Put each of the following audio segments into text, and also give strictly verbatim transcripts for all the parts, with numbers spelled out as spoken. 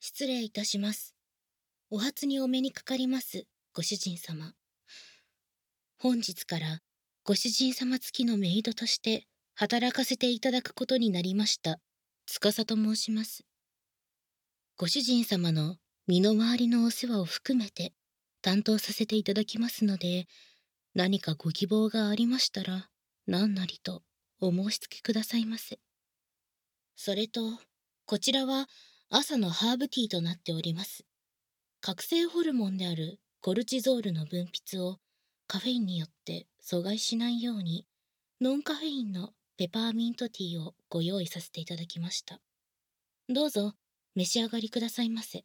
失礼いたします。お初にお目にかかります、ご主人様。本日からご主人様付きのメイドとして働かせていただくことになりました、司と申します。ご主人様の身の回りのお世話を含めて担当させていただきますので、何かご希望がありましたら、何なりとお申し付けくださいませ。それと、こちらは朝のハーブティーとなっております。覚醒ホルモンであるコルチゾールの分泌をカフェインによって阻害しないように、ノンカフェインのペパーミントティーをご用意させていただきました。どうぞ召し上がりくださいませ。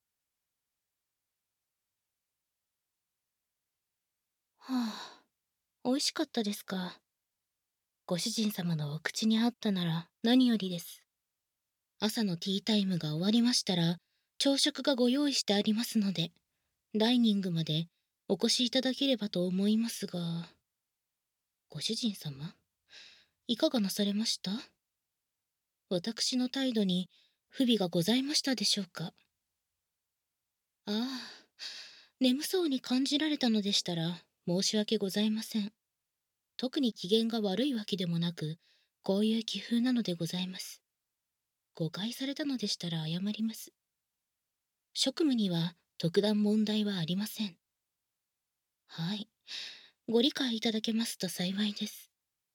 はあ、美味しかったですか。ご主人様のお口に合ったなら何よりです。朝のティータイムが終わりましたら、朝食がご用意してありますので、ダイニングまでお越しいただければと思いますが、ご主人様、いかがなされました？私の態度に不備がございましたでしょうか？ああ、眠そうに感じられたのでしたら申し訳ございません。特に機嫌が悪いわけでもなく、こういう気風なのでございます。誤解されたのでしたら謝ります。職務には特段問題はありません。はい。ご理解いただけますと幸いです。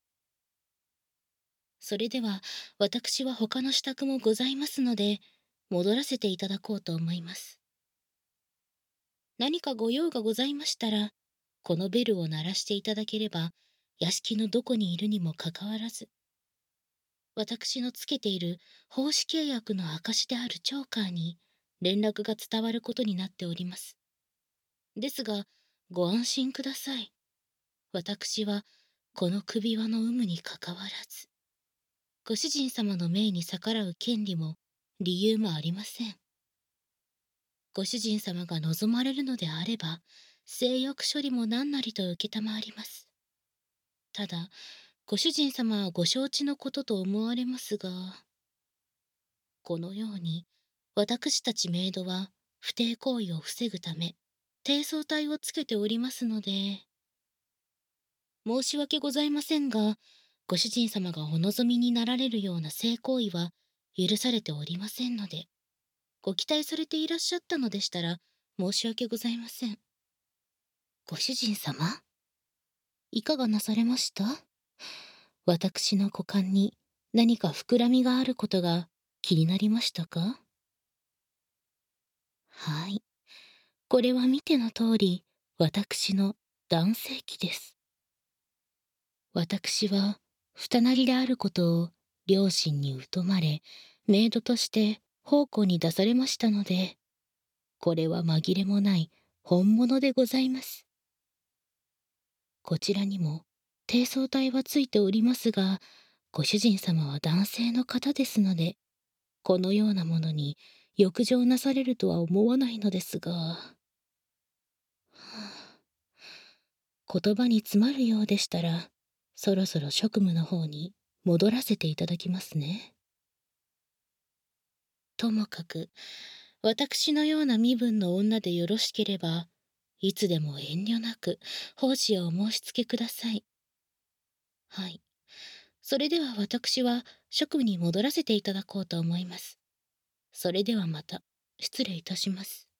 それでは、私は他の支度もございますので、戻らせていただこうと思います。何かご用がございましたら、このベルを鳴らしていただければ、屋敷のどこにいるにもかかわらず、私のつけている奉仕契約の証であるチョーカーに連絡が伝わることになっております。ですが、ご安心ください。私は、この首輪の有無にかかわらず、ご主人様の命に逆らう権利も理由もありません。ご主人様が望まれるのであれば、性欲処理も何なりと承ります。ただ、ご主人様はご承知のことと思われますが、このように、私たちメイドは不貞行為を防ぐため、低層体をつけておりますので、申し訳ございませんが、ご主人様がお望みになられるような性行為は許されておりませんので、ご期待されていらっしゃったのでしたら申し訳ございません。ご主人様、いかがなされました？私の股間に何か膨らみがあることが気になりましたか？はい。これは見ての通り、私の男性器です。私は、二なりであることを両親に疎まれ、メイドとして奉公に出されましたので、これは紛れもない本物でございます。こちらにも低層体はついておりますが、ご主人様は男性の方ですので、このようなものに浴場なされるとは思わないのですが、はあ、言葉に詰まるようでしたら、そろそろ職務の方に戻らせていただきますね。ともかく、私のような身分の女でよろしければ、いつでも遠慮なく奉仕をお申し付けください。はい。それでは私は職務に戻らせていただこうと思います。それではまた、失礼いたします。